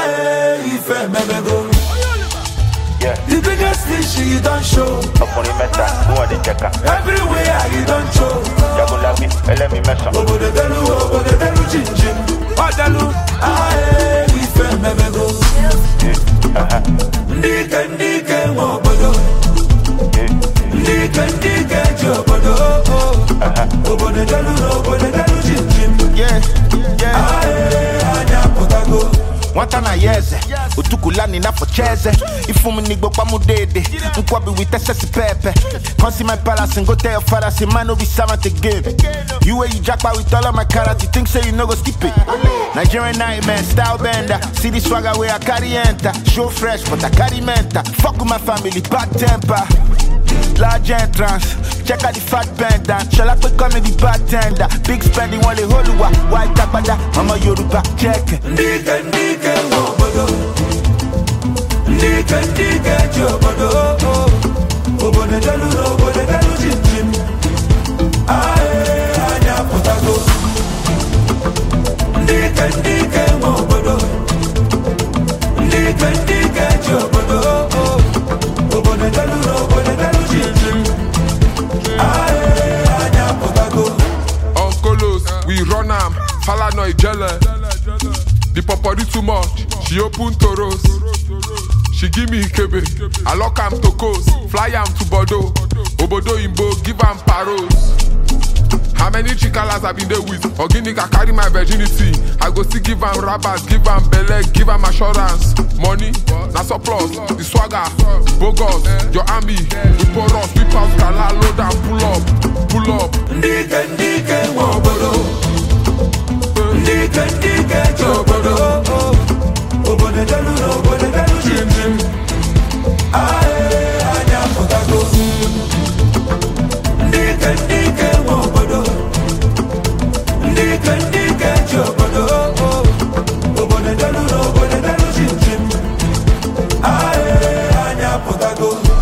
Ife memego. Yeah. The biggest fish you don't show. Everywhere you don't show. Obodo delu jinjin. Odalu. Ife memego. Ndike mobodo. Ndike jobodo. Obodo delu jinjin. Yeah. Anya potago. Wantana yeze, utukulani na focheze. Ifumu nigbo kwa mudede, nkwabi witese pepe. Consi my palace and go tell your father, say man no be servant again. You where you jackpot with all of my carrots, you think say you no go skip it. Nigerian nightmare, style bender. See the swagger where I carry enter. Show fresh, but I carry mental. Fuck with my family, bad temper. Large entrance, check out the fat bender. Shall I put comedy bartender? Big spending while they hold you up. White tapada, mama Yoruba, check. Ndike mobodo. Ndike jobodo. Obodo delu jinjin. Anya potago. Ndike mobodo. Ndike jobodo. Obodo delu jinjin. Anya potago. Uncle we run am, fala no ijele. The popori too much, she open toros. She give me Ikebe, I lock am to coast, fly am to Bordeaux. Obodo Imbo, give am paros. How many chikalas I been there with? Organic, I carry my virginity. I go still give am rabbits, give am belle, give am assurance. Money, na surplus, the swagger, bogus, your army. We pour us, we pass, gala, load and pull up. Ndike mobodo. Ndike jobodo. Obodo delu jinjin. Anya potago. Ndike mobodo. Ndike jobodo. Obodo delu jinjin. Anya potago.